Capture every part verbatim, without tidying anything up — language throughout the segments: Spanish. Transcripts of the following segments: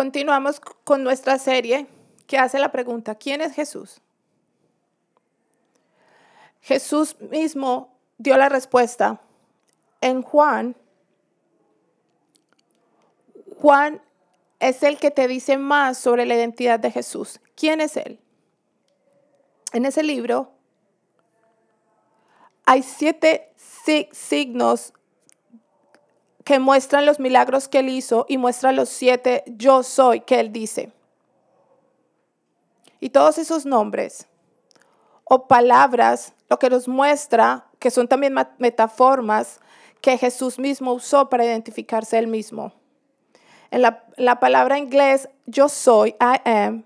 Continuamos con nuestra serie que hace la pregunta, ¿quién es Jesús? Jesús mismo dio la respuesta. En Juan, Juan es el que te dice más sobre la identidad de Jesús. ¿Quién es Él? En ese libro hay siete signos que muestran los milagros que Él hizo y muestran los siete yo soy que Él dice. Y todos esos nombres o palabras, lo que nos muestra, que son también metáforas que Jesús mismo usó para identificarse Él mismo. En la, la palabra inglés, yo soy, I am,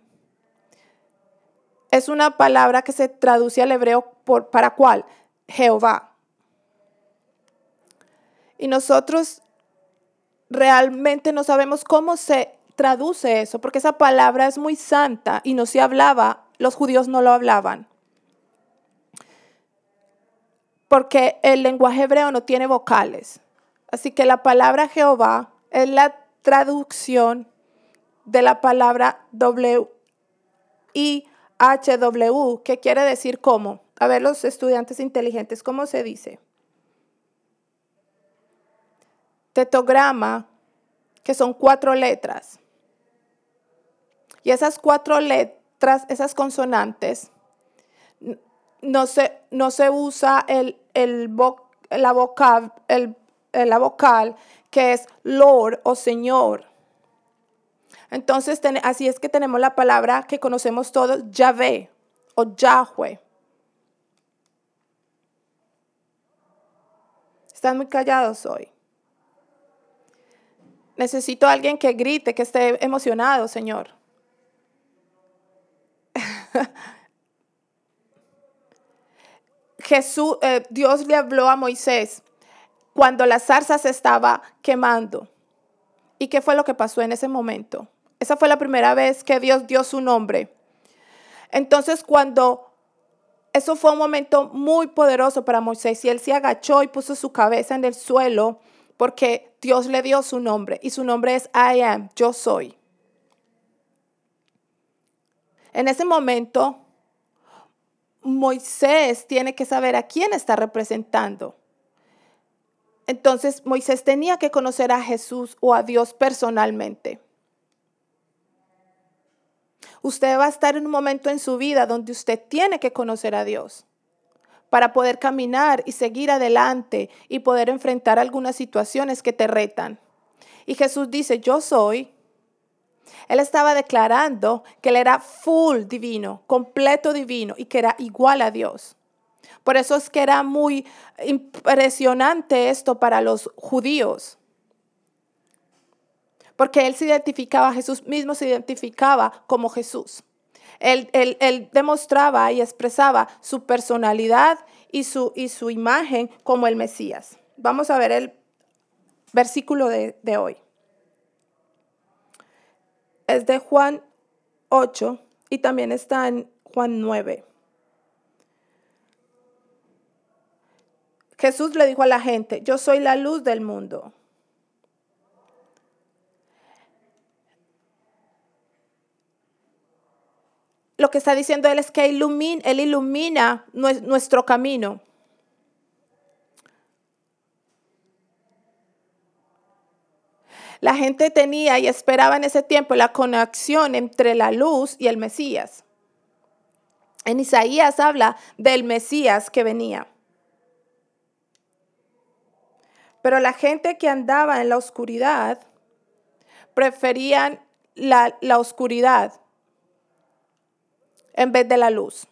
es una palabra que se traduce al hebreo por, ¿para cuál? Jehová. Y nosotros realmente no sabemos cómo se traduce eso, porque esa palabra es muy santa y no se hablaba, los judíos no lo hablaban. Porque el lenguaje hebreo no tiene vocales. Así que la palabra Jehová es la traducción de la palabra W I H W, que quiere decir cómo. A ver, los estudiantes inteligentes, ¿cómo se dice? Tetrograma, que son cuatro letras. Y esas cuatro letras, esas consonantes, no se, no se usa el, el, la, vocal, el, la vocal que es Lord o Señor. Entonces, ten, así es que tenemos la palabra que conocemos todos, Yahvé o Yahweh. Están muy callados hoy. Necesito a alguien que grite, que esté emocionado, Señor. Jesús, eh, Dios le habló a Moisés cuando la zarza se estaba quemando. ¿Y qué fue lo que pasó en ese momento? Esa fue la primera vez que Dios dio su nombre. Entonces, cuando eso fue un momento muy poderoso para Moisés y él se agachó y puso su cabeza en el suelo porque Dios le dio su nombre y su nombre es I am, yo soy. En ese momento, Moisés tiene que saber a quién está representando. Entonces, Moisés tenía que conocer a Jesús o a Dios personalmente. Usted va a estar en un momento en su vida donde usted tiene que conocer a Dios para poder caminar y seguir adelante y poder enfrentar algunas situaciones que te retan. Y Jesús dice, yo soy. Él estaba declarando que él era full divino, completo divino y que era igual a Dios. Por eso es que era muy impresionante esto para los judíos. Porque él se identificaba, Jesús mismo se identificaba como Jesús. Él, él, él demostraba y expresaba su personalidad y su, y su imagen como el Mesías. Vamos a ver el versículo de, de hoy. Es de Juan ocho y también está en Juan nueve. Jesús le dijo a la gente, yo soy la luz del mundo. Lo que está diciendo él es que ilumina, él ilumina nuestro camino. La gente tenía y esperaba en ese tiempo la conexión entre la luz y el Mesías. En Isaías habla del Mesías que venía. Pero la gente que andaba en la oscuridad preferían la, la oscuridad en vez de la luz.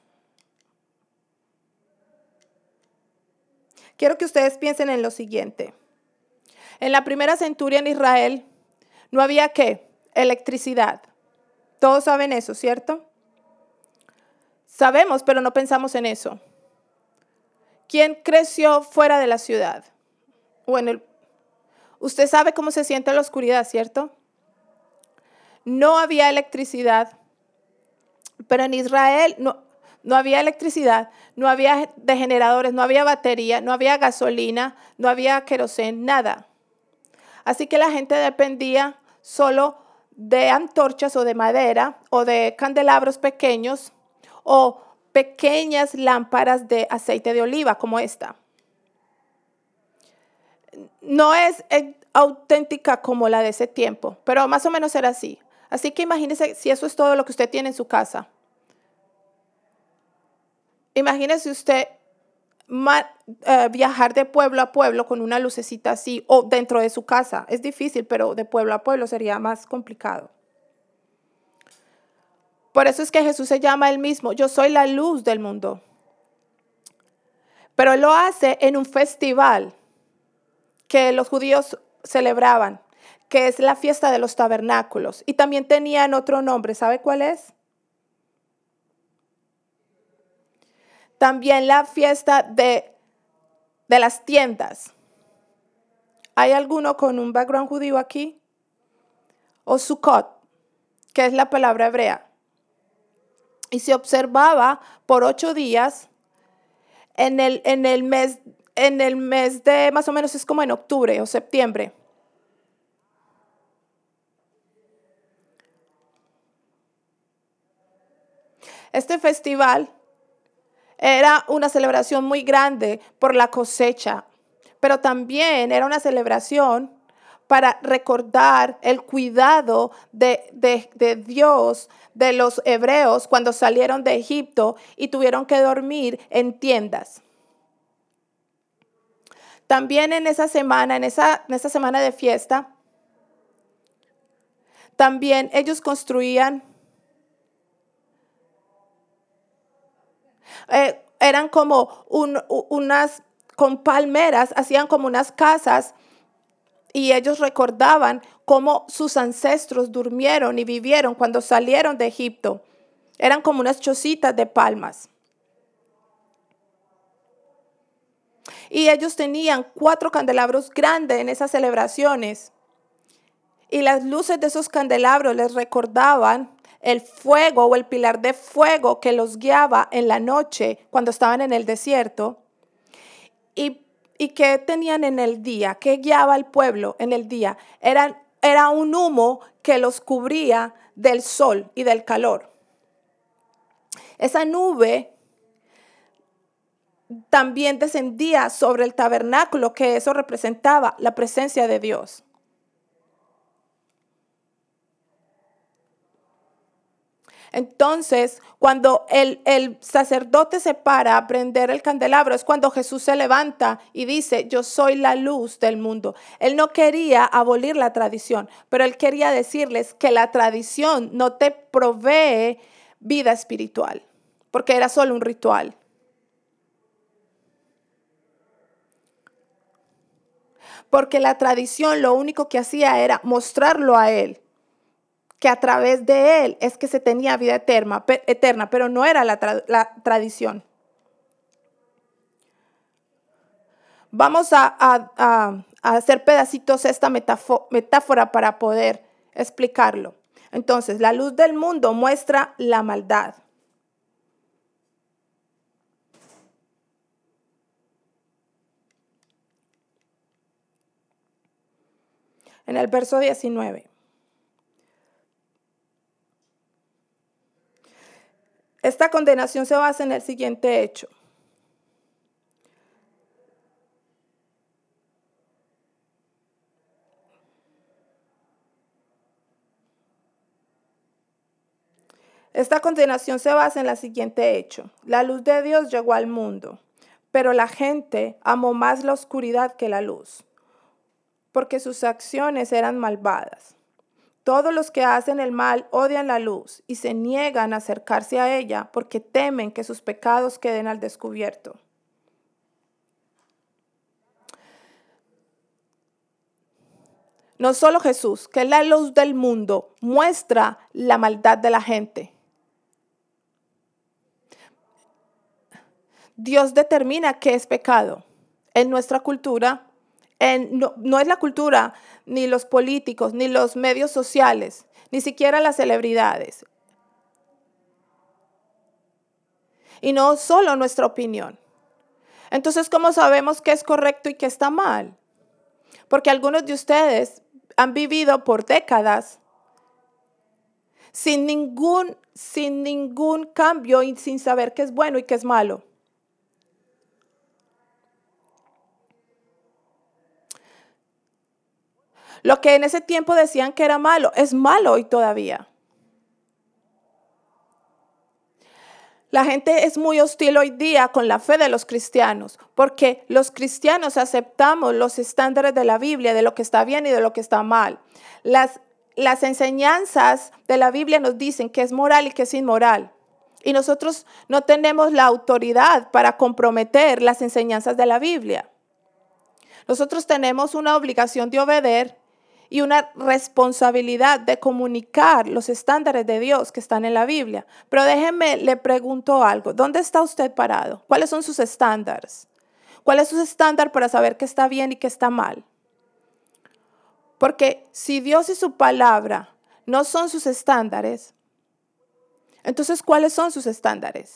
Quiero que ustedes piensen en lo siguiente. En la primera centuria en Israel no había ¿qué? Electricidad. Todos saben eso, ¿cierto? Sabemos, pero no pensamos en eso. ¿Quién creció fuera de la ciudad? Bueno, usted sabe cómo se siente la oscuridad, ¿cierto? No había electricidad, pero en Israel no, no había electricidad, no había de generadores, no había batería, no había gasolina, no había queroseno, nada. Así que la gente dependía solo de antorchas o de madera o de candelabros pequeños o pequeñas lámparas de aceite de oliva como esta. No es eh, auténtica como la de ese tiempo, pero más o menos era así. Así que imagínese si eso es todo lo que usted tiene en su casa. Imagínese usted ma- eh, viajar de pueblo a pueblo con una lucecita así o dentro de su casa. Es difícil, pero de pueblo a pueblo sería más complicado. Por eso es que Jesús se llama él mismo, yo soy la luz del mundo. Pero él lo hace en un festival que los judíos celebraban, que es la fiesta de los tabernáculos. Y también tenían otro nombre, ¿sabe cuál es? También la fiesta de, de las tiendas. ¿Hay alguno con un background judío aquí? O Sukkot, que es la palabra hebrea. Y se observaba por ocho días en el, en el mes, en el mes de, más o menos es como en octubre o septiembre. Este festival era una celebración muy grande por la cosecha, pero también era una celebración para recordar el cuidado de, de, de Dios, de los hebreos cuando salieron de Egipto y tuvieron que dormir en tiendas. También en esa semana, en esa, en esa semana de fiesta, también ellos construían, eh, eran como un, unas, con palmeras, hacían como unas casas y ellos recordaban cómo sus ancestros durmieron y vivieron cuando salieron de Egipto. Eran como unas chocitas de palmas. Y ellos tenían cuatro candelabros grandes en esas celebraciones. Y las luces de esos candelabros les recordaban el fuego o el pilar de fuego que los guiaba en la noche cuando estaban en el desierto. Y, y ¿qué tenían en el día? ¿Qué guiaba al pueblo en el día? Eran, era un humo que los cubría del sol y del calor. Esa nube también descendía sobre el tabernáculo, que eso representaba la presencia de Dios. Entonces, cuando el, el sacerdote se para a prender el candelabro, es cuando Jesús se levanta y dice, yo soy la luz del mundo. Él no quería abolir la tradición, pero él quería decirles que la tradición no te provee vida espiritual, porque era solo un ritual. Porque la tradición lo único que hacía era mostrarlo a él, que a través de él es que se tenía vida eterna, eterna pero no era la, tra la tradición. Vamos a, a, a, a hacer pedacitos esta metáfora para poder explicarlo. Entonces, la luz del mundo muestra la maldad. En el verso diecinueve. Esta condenación se basa en el siguiente hecho. Esta condenación se basa en el siguiente hecho. La luz de Dios llegó al mundo, pero la gente amó más la oscuridad que la luz, porque sus acciones eran malvadas. Todos los que hacen el mal odian la luz y se niegan a acercarse a ella porque temen que sus pecados queden al descubierto. No solo Jesús, que es la luz del mundo, muestra la maldad de la gente. Dios determina qué es pecado. En nuestra cultura, en, no, no es la cultura, ni los políticos, ni los medios sociales, ni siquiera las celebridades. Y no solo nuestra opinión. Entonces, ¿cómo sabemos qué es correcto y qué está mal? Porque algunos de ustedes han vivido por décadas sin ningún, sin ningún cambio y sin saber qué es bueno y qué es malo. Lo que en ese tiempo decían que era malo, es malo hoy todavía. La gente es muy hostil hoy día con la fe de los cristianos, porque los cristianos aceptamos los estándares de la Biblia, de lo que está bien y de lo que está mal. Las, las enseñanzas de la Biblia nos dicen qué es moral y qué es inmoral. Y nosotros no tenemos la autoridad para comprometer las enseñanzas de la Biblia. Nosotros tenemos una obligación de obedecer y una responsabilidad de comunicar los estándares de Dios que están en la Biblia. Pero déjenme, le pregunto algo. ¿Dónde está usted parado? ¿Cuáles son sus estándares? ¿Cuál es su estándar para saber qué está bien y qué está mal? Porque si Dios y su palabra no son sus estándares, entonces, ¿cuáles son sus estándares?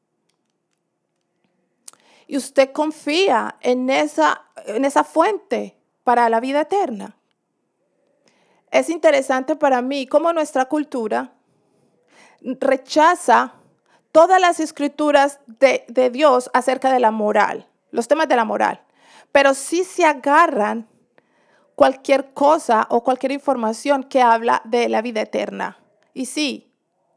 Y usted confía en esa, en esa fuente para la vida eterna. Es interesante para mí cómo nuestra cultura rechaza todas las escrituras de, de Dios acerca de la moral, los temas de la moral, pero sí se agarran cualquier cosa o cualquier información que habla de la vida eterna. Y sí,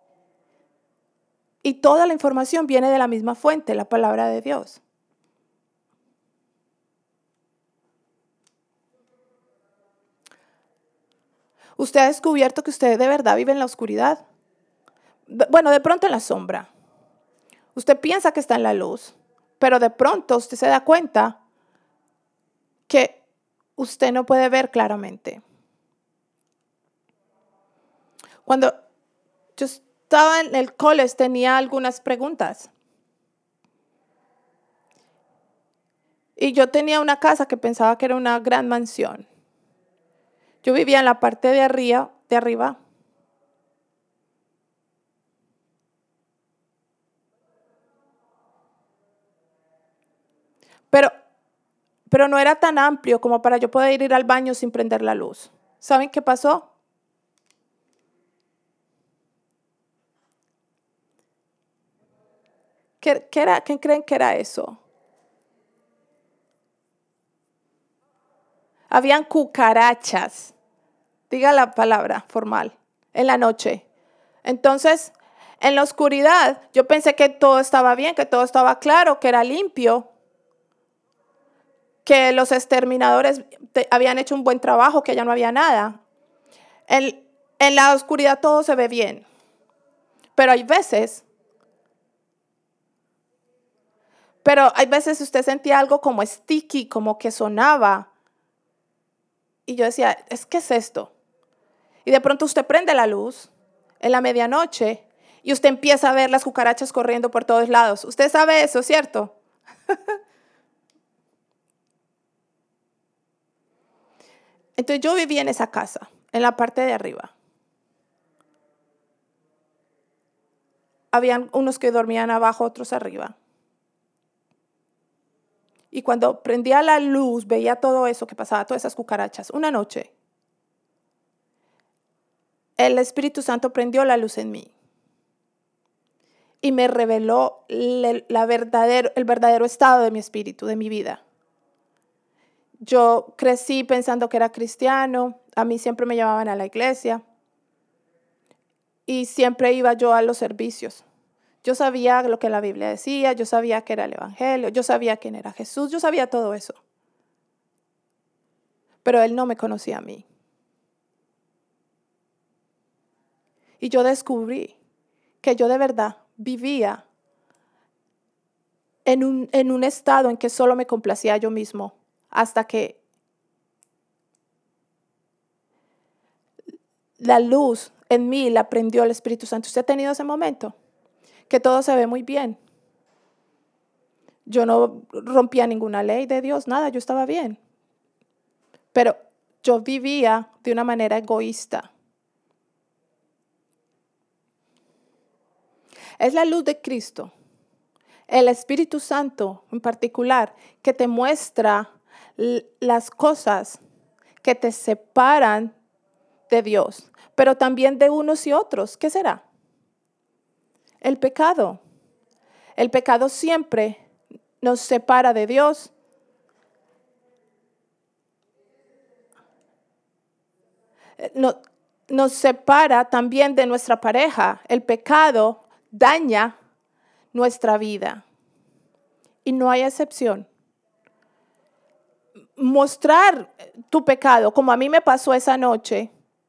y toda la información viene de la misma fuente, la palabra de Dios. ¿Usted ha descubierto que usted de verdad vive en la oscuridad? Bueno, de pronto en la sombra. Usted piensa que está en la luz, pero de pronto usted se da cuenta que usted no puede ver claramente. Cuando yo estaba en el college tenía algunas preguntas. Y yo tenía una casa que pensaba que era una gran mansión. Yo vivía en la parte de arriba, de arriba. Pero, pero no era tan amplio como para yo poder ir al baño sin prender la luz. ¿Saben qué pasó? ¿Qué, qué era, ¿Qué creen que era eso? Habían cucarachas, diga la palabra formal, en la noche. Entonces, en la oscuridad, yo pensé que todo estaba bien, que todo estaba claro, que era limpio, que los exterminadores te, habían hecho un buen trabajo, que ya no había nada. En, en la oscuridad todo se ve bien, pero hay veces, pero hay veces usted sentía algo como sticky, como que sonaba. Y yo decía, ¿es qué es esto? Y de pronto usted prende la luz en la medianoche y usted empieza a ver las cucarachas corriendo por todos lados. Usted sabe eso, ¿cierto? Entonces yo vivía en esa casa, en la parte de arriba. Habían unos que dormían abajo, otros arriba. Y cuando prendía la luz, veía todo eso que pasaba, todas esas cucarachas. Una noche, el Espíritu Santo prendió la luz en mí y me reveló la verdadero, el verdadero estado de mi espíritu, de mi vida. Yo crecí pensando que era cristiano, a mí siempre me llevaban a la iglesia y siempre iba yo a los servicios. Yo sabía lo que la Biblia decía, yo sabía que era el Evangelio, yo sabía quién era Jesús, yo sabía todo eso. Pero Él no me conocía a mí. Y yo descubrí que yo de verdad vivía en un, en un estado en que solo me complacía yo mismo, hasta que la luz en mí la prendió el Espíritu Santo. ¿Usted ha tenido ese momento? Que todo se ve muy bien. Yo no rompía ninguna ley de Dios, nada, yo estaba bien. Pero yo vivía de una manera egoísta. Es la luz de Cristo, el Espíritu Santo en particular, que te muestra las cosas que te separan de Dios, pero también de unos y otros. ¿Qué será? El pecado. El pecado siempre nos separa de Dios. No- nos separa también de nuestra pareja. El pecado daña nuestra vida. Y no hay excepción. Mostrar tu pecado, como a mí me pasó esa noche,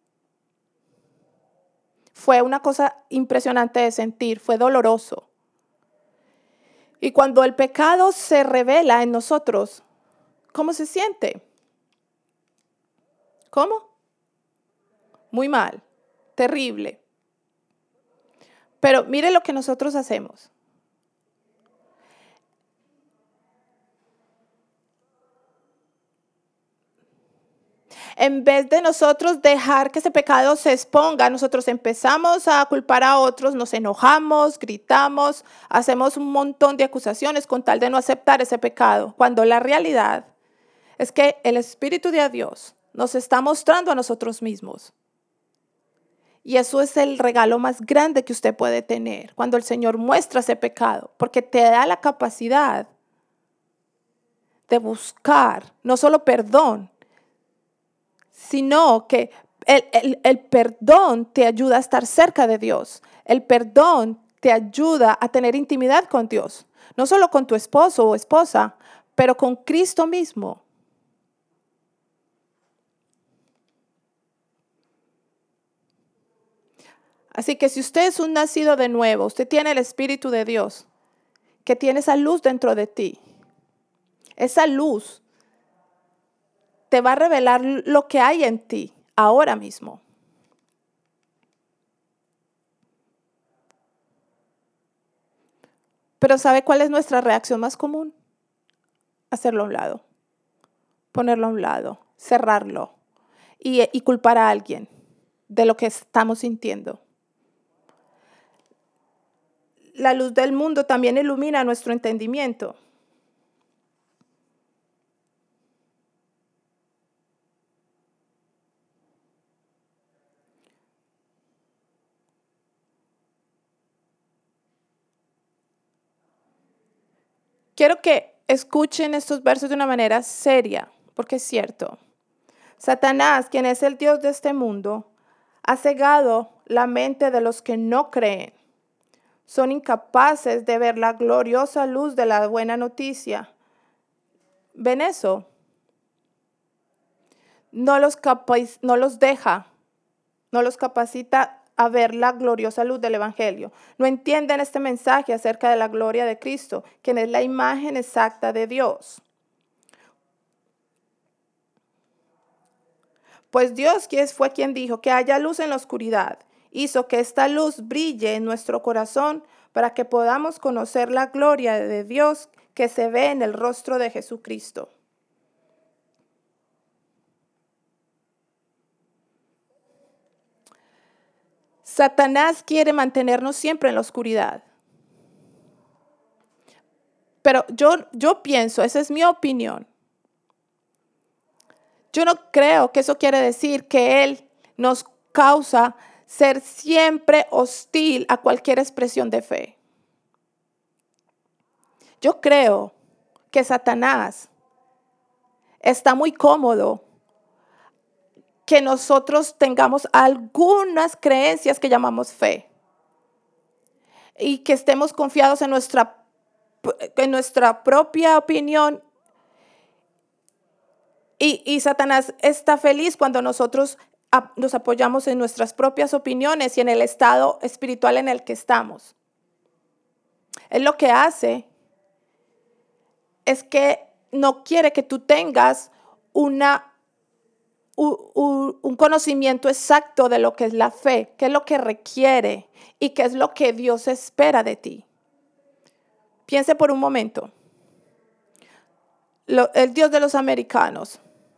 fue una cosa impresionante de sentir, fue doloroso. Y cuando el pecado se revela en nosotros, ¿cómo se siente? ¿Cómo? Muy mal, terrible. Pero mire lo que nosotros hacemos. En vez de nosotros dejar que ese pecado se exponga, nosotros empezamos a culpar a otros, nos enojamos, gritamos, hacemos un montón de acusaciones con tal de no aceptar ese pecado, cuando la realidad es que el Espíritu de Dios nos está mostrando a nosotros mismos. Y eso es el regalo más grande que usted puede tener, cuando el Señor muestra ese pecado, porque te da la capacidad de buscar no solo perdón, sino que el, el, el perdón te ayuda a estar cerca de Dios. El perdón te ayuda a tener intimidad con Dios, no solo con tu esposo o esposa, pero con Cristo mismo. Así que si usted es un nacido de nuevo, usted tiene el Espíritu de Dios, que tiene esa luz dentro de ti. Esa luz te va a revelar lo que hay en ti ahora mismo. Pero ¿sabe cuál es nuestra reacción más común? Hacerlo a un lado, ponerlo a un lado, cerrarlo y, y culpar a alguien de lo que estamos sintiendo. La luz del mundo también ilumina nuestro entendimiento. Quiero que escuchen estos versos de una manera seria, porque es cierto. Satanás, quien es el Dios de este mundo, ha cegado la mente de los que no creen. Son incapaces de ver la gloriosa luz de la buena noticia. ¿Ven eso? No los, capac- no los deja, no los capacita a ver la gloriosa luz del Evangelio. No entienden este mensaje acerca de la gloria de Cristo, quien es la imagen exacta de Dios. Pues Dios, quien fue quien dijo que haya luz en la oscuridad, hizo que esta luz brille en nuestro corazón para que podamos conocer la gloria de Dios que se ve en el rostro de Jesucristo. Satanás quiere mantenernos siempre en la oscuridad. Pero yo, yo pienso, esa es mi opinión. Yo no creo que eso quiere decir que Él nos causa ser siempre hostil a cualquier expresión de fe. Yo creo que Satanás está muy cómodo que nosotros tengamos algunas creencias que llamamos fe y que estemos confiados en nuestra, en nuestra propia opinión. Y, y Satanás está feliz cuando nosotros a, nos apoyamos en nuestras propias opiniones y en el estado espiritual en el que estamos. Él lo que hace es que no quiere que tú tengas una, un, un conocimiento exacto de lo que es la fe, qué es lo que requiere y qué es lo que Dios espera de ti. Piense por un momento. Lo, el Dios de los americanos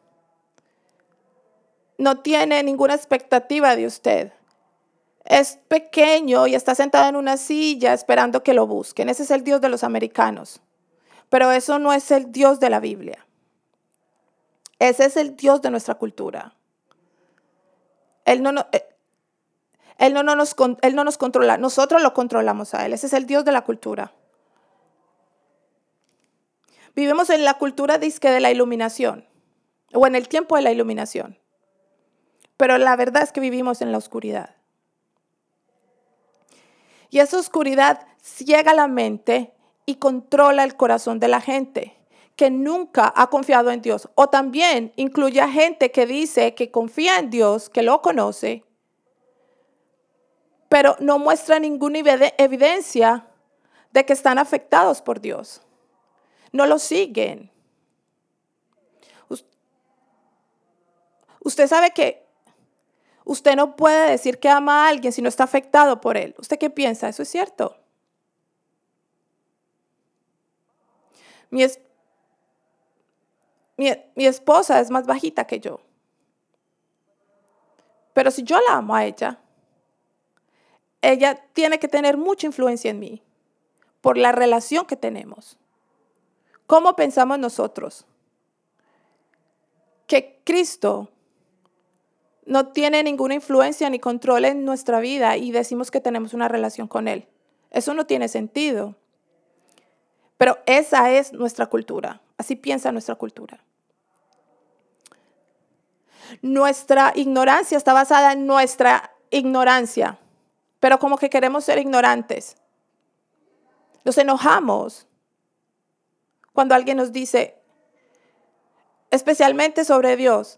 no tiene ninguna expectativa de usted. Es pequeño y está sentado en una silla esperando que lo busquen. Ese es el Dios de los americanos. Pero eso no es el Dios de la Biblia. Ese es el Dios de nuestra cultura. Él no, no, eh, él, no, no nos, él no nos controla, nosotros lo controlamos a Él. Ese es el Dios de la cultura. Vivimos en la cultura disque de la iluminación, o en el tiempo de la iluminación. Pero la verdad es que vivimos en la oscuridad. Y esa oscuridad ciega la mente y controla el corazón de la gente que nunca ha confiado en Dios. O también incluye a gente que dice que confía en Dios, que lo conoce, pero no muestra ninguna evidencia de que están afectados por Dios. No lo siguen. Usted sabe que usted no puede decir que ama a alguien si no está afectado por él. ¿Usted qué piensa? ¿Eso es cierto? Mi, es, mi, mi esposa es más bajita que yo. Pero si yo la amo a ella, ella tiene que tener mucha influencia en mí por la relación que tenemos. ¿Cómo pensamos nosotros? Que Cristo no tiene ninguna influencia ni control en nuestra vida y decimos que tenemos una relación con Él. Eso no tiene sentido. Pero esa es nuestra cultura. Así piensa nuestra cultura. Nuestra ignorancia está basada en nuestra ignorancia. Pero como que queremos ser ignorantes. Nos enojamos cuando alguien nos dice, especialmente sobre Dios,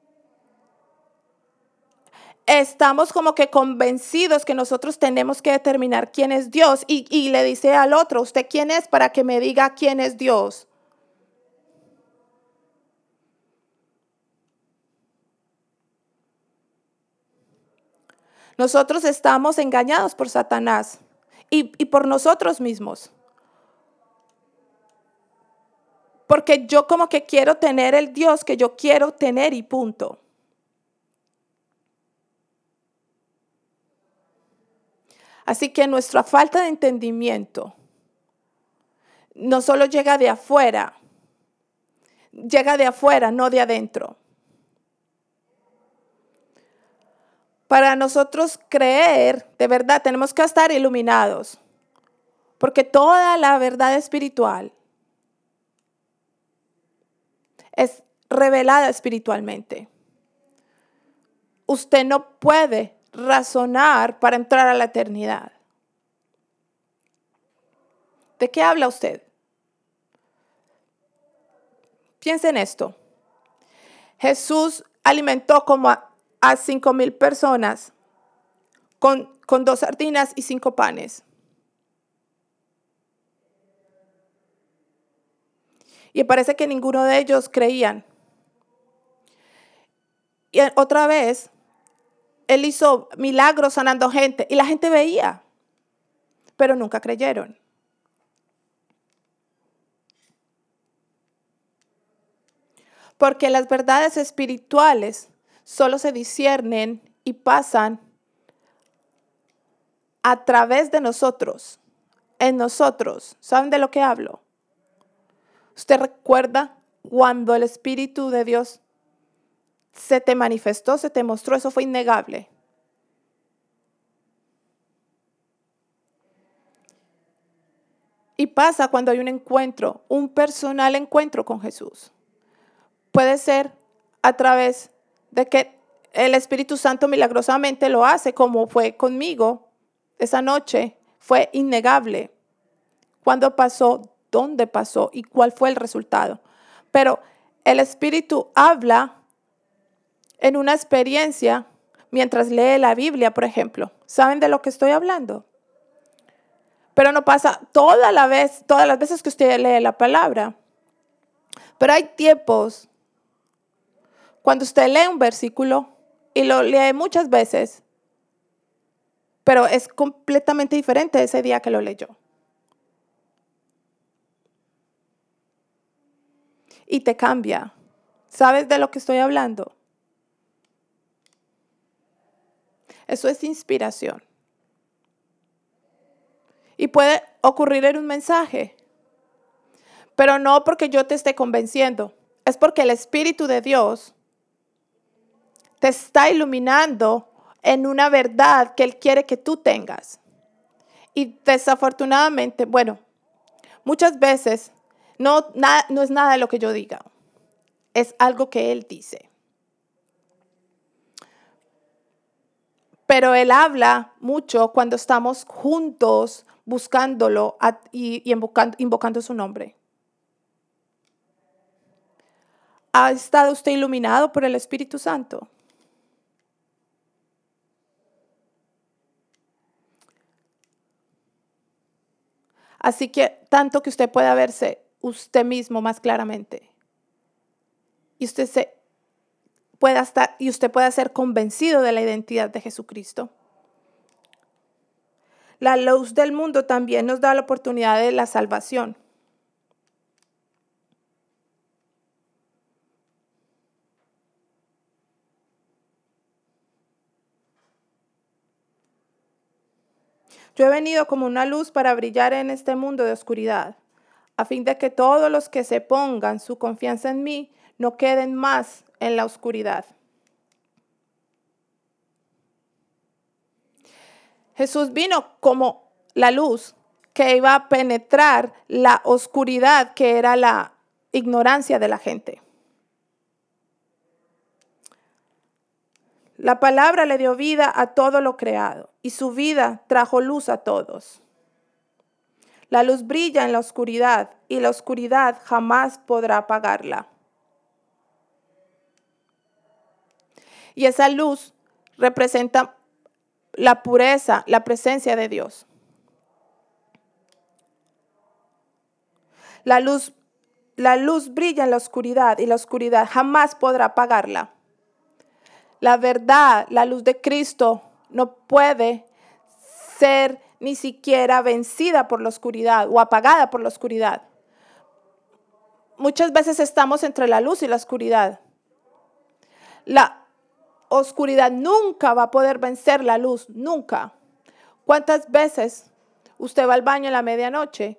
estamos como que convencidos que nosotros tenemos que determinar quién es Dios y, y le dice al otro, ¿usted quién es para que me diga quién es Dios? Nosotros estamos engañados por Satanás y, y por nosotros mismos. Porque yo como que quiero tener el Dios que yo quiero tener y punto. Así que nuestra falta de entendimiento no solo llega de afuera, llega de afuera, no de adentro. Para nosotros creer, de verdad, tenemos que estar iluminados. Porque toda la verdad espiritual es revelada espiritualmente. Usted no puede razonar para entrar a la eternidad. ¿De qué habla usted? Piensa en esto. Jesús alimentó como a, a cinco mil personas con, con dos sardinas y cinco panes. Y parece que ninguno de ellos creían. Y otra vez, Él hizo milagros sanando gente y la gente veía, pero nunca creyeron. Porque las verdades espirituales solo se disciernen y pasan a través de nosotros, en nosotros. ¿Saben de lo que hablo? ¿Usted recuerda cuando el Espíritu de Dios se te manifestó, se te mostró? Eso fue innegable. Y pasa cuando hay un encuentro, un personal encuentro con Jesús. Puede ser a través de que el Espíritu Santo milagrosamente lo hace, como fue conmigo esa noche. Fue innegable. ¿Cuándo pasó? ¿Dónde pasó? ¿Y cuál fue el resultado? Pero el Espíritu habla en una experiencia mientras lee la Biblia, por ejemplo. ¿Saben de lo que estoy hablando? Pero no pasa toda la vez, todas las veces que usted lee la palabra. Pero hay tiempos cuando usted lee un versículo y lo lee muchas veces, pero es completamente diferente ese día que lo leyó. Y te cambia. ¿Sabes de lo que estoy hablando? Eso es inspiración. Y puede ocurrir en un mensaje, pero no porque yo te esté convenciendo. Es porque el Espíritu de Dios te está iluminando en una verdad que Él quiere que tú tengas. Y desafortunadamente, bueno, muchas veces no, na, no es nada de lo que yo diga, es algo que Él dice. Pero Él habla mucho cuando estamos juntos buscándolo y, y invocando, invocando su nombre. ¿Ha estado usted iluminado por el Espíritu Santo? Así que tanto que usted pueda verse usted mismo más claramente. Y usted se pueda estar y usted pueda ser convencido de la identidad de Jesucristo. La luz del mundo también nos da la oportunidad de la salvación. Yo he venido como una luz para brillar en este mundo de oscuridad, a fin de que todos los que se pongan su confianza en mí no queden más en la oscuridad. Jesús vino como la luz que iba a penetrar la oscuridad que era la ignorancia de la gente. La palabra le dio vida a todo lo creado y su vida trajo luz a todos. La luz brilla en la oscuridad y la oscuridad jamás podrá apagarla. Y esa luz representa la pureza, la presencia de Dios. La luz, la luz brilla en la oscuridad y la oscuridad jamás podrá apagarla. La verdad, la luz de Cristo no puede ser ni siquiera vencida por la oscuridad o apagada por la oscuridad. Muchas veces estamos entre la luz y la oscuridad. La oscuridad nunca va a poder vencer la luz, nunca. ¿Cuántas veces usted va al baño en la medianoche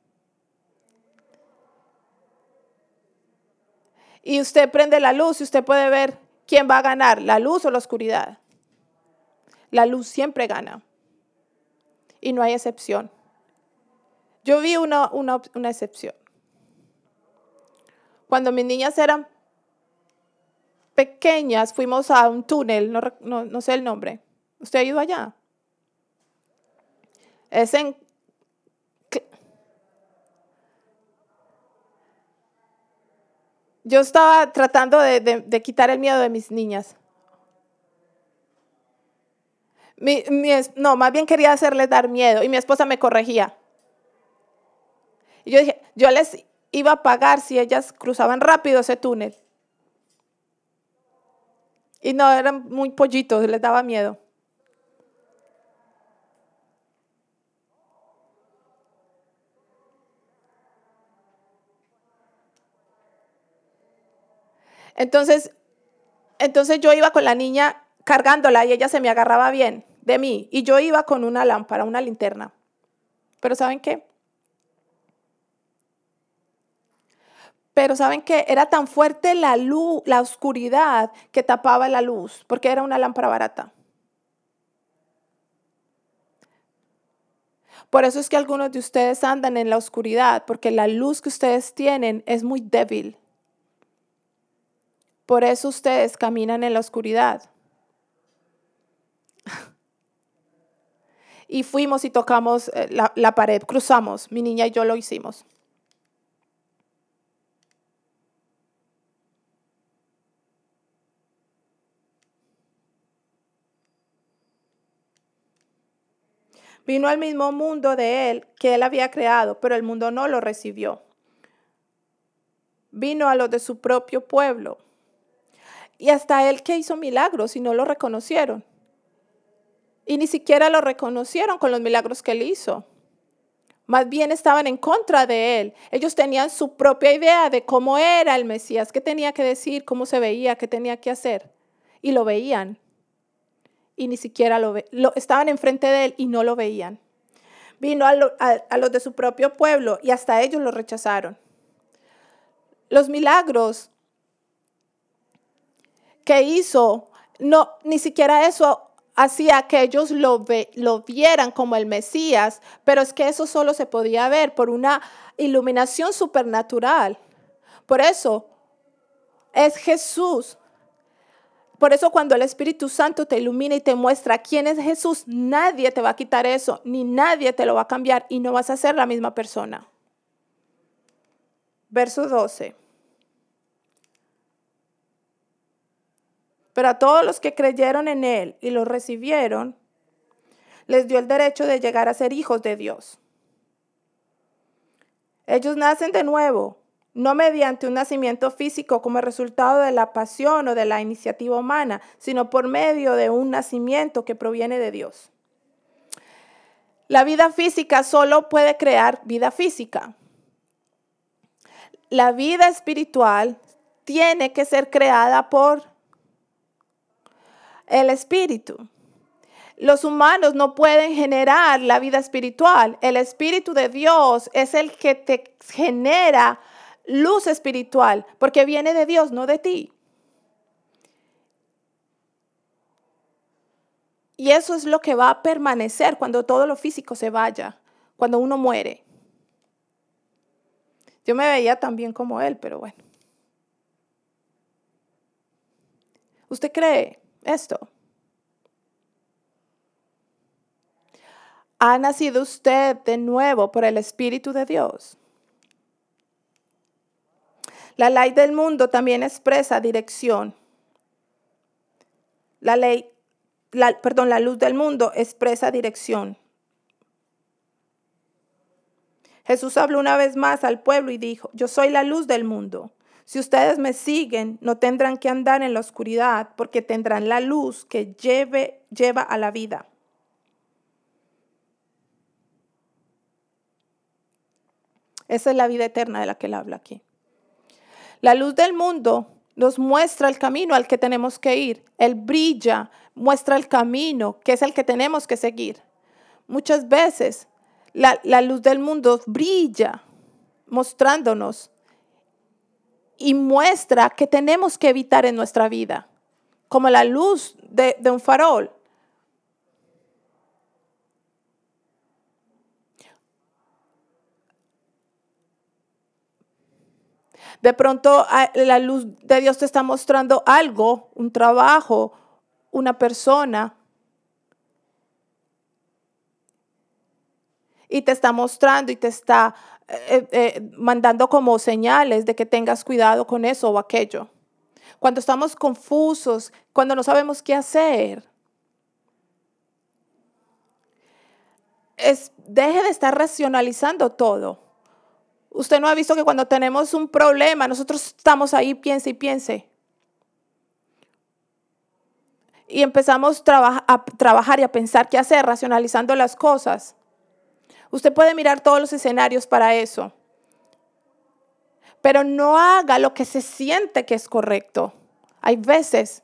y usted prende la luz y usted puede ver quién va a ganar, la luz o la oscuridad? La luz siempre gana y no hay excepción. Yo vi una, una, una excepción. Cuando mis niñas eran pequeñas, fuimos a un túnel, no, no, no sé el nombre. ¿Usted ha ido allá? Es en... Yo estaba tratando de, de, de quitar el miedo de mis niñas. Mi, mi, no, más bien quería hacerles dar miedo y mi esposa me corregía. Y yo dije, yo les iba a pagar si ellas cruzaban rápido ese túnel. Y no, eran muy pollitos, les daba miedo. Entonces, entonces yo iba con la niña cargándola y ella se me agarraba bien de mí. Y yo iba con una lámpara, una linterna. Pero ¿saben qué? Pero ¿saben qué? Era tan fuerte la luz, la oscuridad que tapaba la luz, porque era una lámpara barata. Por eso es que algunos de ustedes andan en la oscuridad, porque la luz que ustedes tienen es muy débil. Por eso ustedes caminan en la oscuridad. Y fuimos y tocamos la, la pared, cruzamos, mi niña y yo lo hicimos. Vino al mismo mundo de él que él había creado, pero el mundo no lo recibió. Vino a los de su propio pueblo. Y hasta él que hizo milagros y no lo reconocieron. Y ni siquiera lo reconocieron con los milagros que él hizo. Más bien estaban en contra de él. Ellos tenían su propia idea de cómo era el Mesías, qué tenía que decir, cómo se veía, qué tenía que hacer. Y lo veían. Y ni siquiera lo veían. Estaban enfrente de él y no lo veían. Vino a, lo, a, a los de su propio pueblo y hasta ellos lo rechazaron. Los milagros que hizo No, ni siquiera eso hacía que ellos lo, ve, lo vieran como el Mesías, pero es que eso solo se podía ver por una iluminación supernatural. Por eso es Jesús. Por eso cuando el Espíritu Santo te ilumina y te muestra quién es Jesús, nadie te va a quitar eso, ni nadie te lo va a cambiar y no vas a ser la misma persona. Verso doce. Pero a todos los que creyeron en Él y lo recibieron, les dio el derecho de llegar a ser hijos de Dios. Ellos nacen de nuevo, no mediante un nacimiento físico como resultado de la pasión o de la iniciativa humana, sino por medio de un nacimiento que proviene de Dios. La vida física solo puede crear vida física. La vida espiritual tiene que ser creada por el Espíritu. Los humanos no pueden generar la vida espiritual. El Espíritu de Dios es el que te genera luz espiritual, porque viene de Dios, no de ti. Y eso es lo que va a permanecer cuando todo lo físico se vaya, cuando uno muere. Yo me veía tan bien como él, pero bueno. ¿Usted cree esto? ¿Ha nacido usted de nuevo por el Espíritu de Dios? La ley del mundo también expresa dirección. La ley, la, perdón, la luz del mundo expresa dirección. Jesús habló una vez más al pueblo y dijo, yo soy la luz del mundo. Si ustedes me siguen, no tendrán que andar en la oscuridad, porque tendrán la luz que lleve, lleva a la vida. Esa es la vida eterna de la que él habla aquí. La luz del mundo nos muestra el camino al que tenemos que ir. Él brilla, muestra el camino, que es el que tenemos que seguir. Muchas veces la, la luz del mundo brilla mostrándonos y muestra que tenemos que evitar en nuestra vida, como la luz de, de un farol. De pronto la luz de Dios te está mostrando algo, un trabajo, una persona, y te está mostrando y te está eh, eh, mandando como señales de que tengas cuidado con eso o aquello. Cuando estamos confusos, cuando no sabemos qué hacer, es, deje de estar racionalizando todo. Usted no ha visto que cuando tenemos un problema, nosotros estamos ahí, piense y piense. Y empezamos traba- a trabajar y a pensar qué hacer, racionalizando las cosas. Usted puede mirar todos los escenarios para eso. Pero no haga lo que se siente que es correcto. Hay veces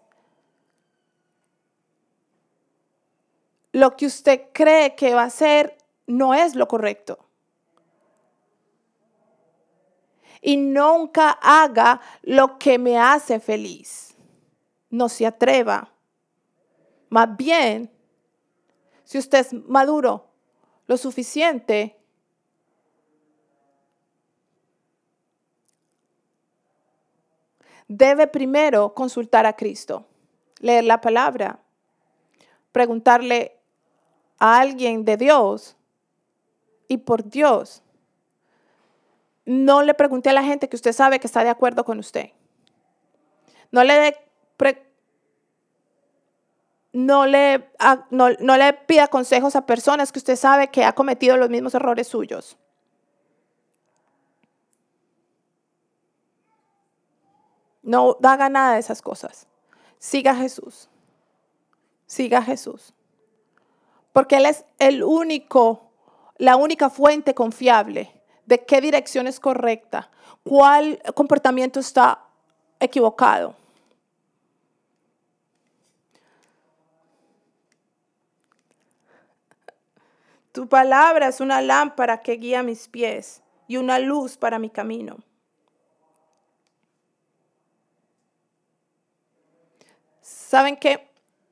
lo que usted cree que va a hacer no es lo correcto. Y nunca haga lo que me hace feliz. No se atreva. Más bien, si usted es maduro lo suficiente, debe primero consultar a Cristo, leer la palabra, preguntarle a alguien de Dios y por Dios. No le pregunte a la gente que usted sabe que está de acuerdo con usted. No le dé pre, no le, a, no, no le pida consejos a personas que usted sabe que ha cometido los mismos errores suyos. No haga nada de esas cosas. Siga a Jesús. Siga a Jesús. Porque Él es el único, la única fuente confiable de qué dirección es correcta, cuál comportamiento está equivocado. Tu palabra es una lámpara que guía mis pies y una luz para mi camino. ¿Saben qué?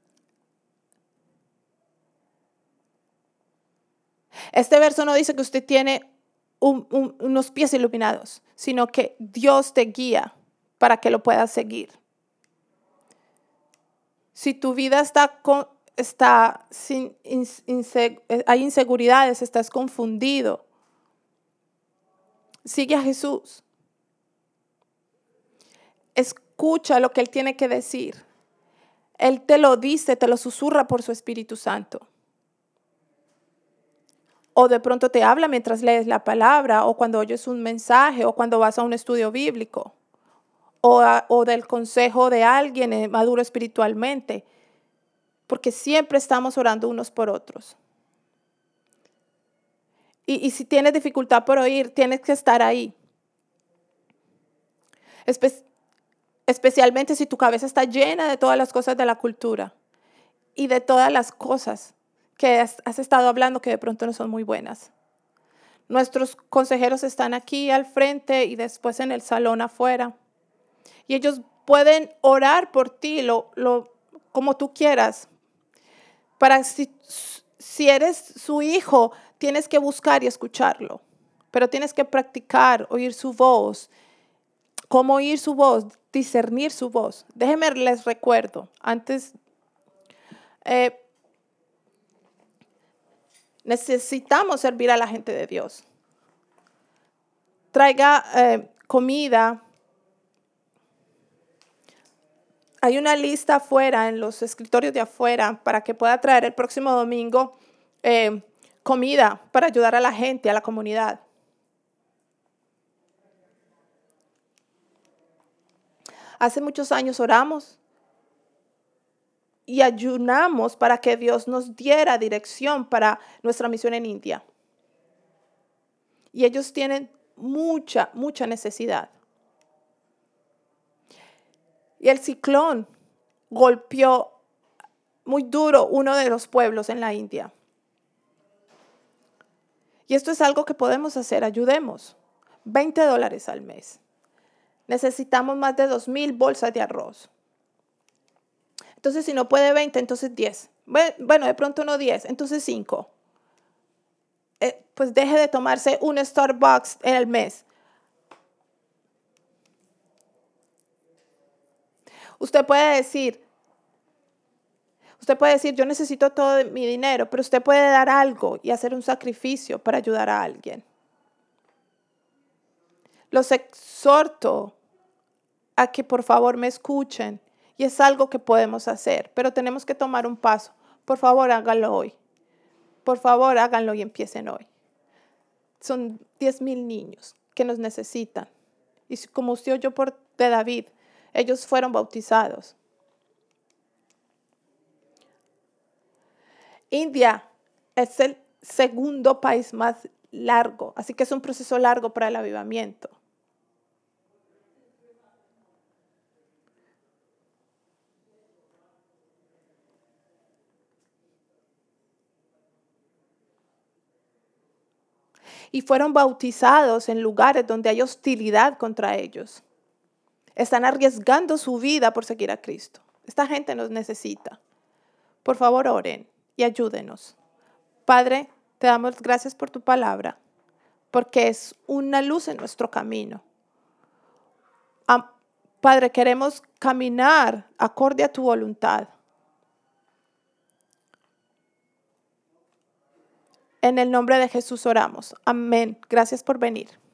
Este verso no dice que usted tiene un, un, unos pies iluminados, sino que Dios te guía para que lo puedas seguir. Si tu vida está, con, está sin, inse, hay inseguridades, estás confundido, sigue a Jesús. Escucha lo que Él tiene que decir. Él te lo dice, te lo susurra por su Espíritu Santo. O de pronto te habla mientras lees la palabra, o cuando oyes un mensaje, o cuando vas a un estudio bíblico, o, a, o del consejo de alguien maduro espiritualmente, porque siempre estamos orando unos por otros. Y, y si tienes dificultad por oír, tienes que estar ahí. Espe- especialmente si tu cabeza está llena de todas las cosas de la cultura y de todas las cosas que has, has estado hablando que de pronto no son muy buenas. Nuestros consejeros están aquí al frente y después en el salón afuera. Y ellos pueden orar por ti lo, lo, como tú quieras. Para si, si eres su hijo, tienes que buscar y escucharlo. Pero tienes que practicar, oír su voz. Cómo oír su voz, discernir su voz. Déjenme les recuerdo, antes eh, necesitamos servir a la gente de Dios. Traiga eh, comida. Hay una lista afuera, en los escritorios de afuera, para que pueda traer el próximo domingo eh, comida para ayudar a la gente, a la comunidad. Hace muchos años oramos y ayunamos para que Dios nos diera dirección para nuestra misión en India. Y ellos tienen mucha, mucha necesidad. Y el ciclón golpeó muy duro uno de los pueblos en la India. Y esto es algo que podemos hacer, ayudemos. veinte dólares al mes. Necesitamos más de dos mil bolsas de arroz. Entonces, si no puede veinte, entonces diez. Bueno, de pronto no diez, entonces cinco. Eh, pues deje de tomarse un Starbucks en el mes. Usted puede decir, usted puede decir, yo necesito todo mi dinero, pero usted puede dar algo y hacer un sacrificio para ayudar a alguien. Los exhorto a que por favor me escuchen y es algo que podemos hacer, pero tenemos que tomar un paso. Por favor, háganlo hoy. Por favor, háganlo y empiecen hoy. Son diez mil niños que nos necesitan. Y como usted oyó por de David, ellos fueron bautizados. India es el segundo país más largo, así que es un proceso largo para el avivamiento. Y fueron bautizados en lugares donde hay hostilidad contra ellos. Están arriesgando su vida por seguir a Cristo. Esta gente nos necesita. Por favor, oren y ayúdenos. Padre, te damos gracias por tu palabra, porque es una luz en nuestro camino. Padre, queremos caminar acorde a tu voluntad. En el nombre de Jesús oramos. Amén. Gracias por venir.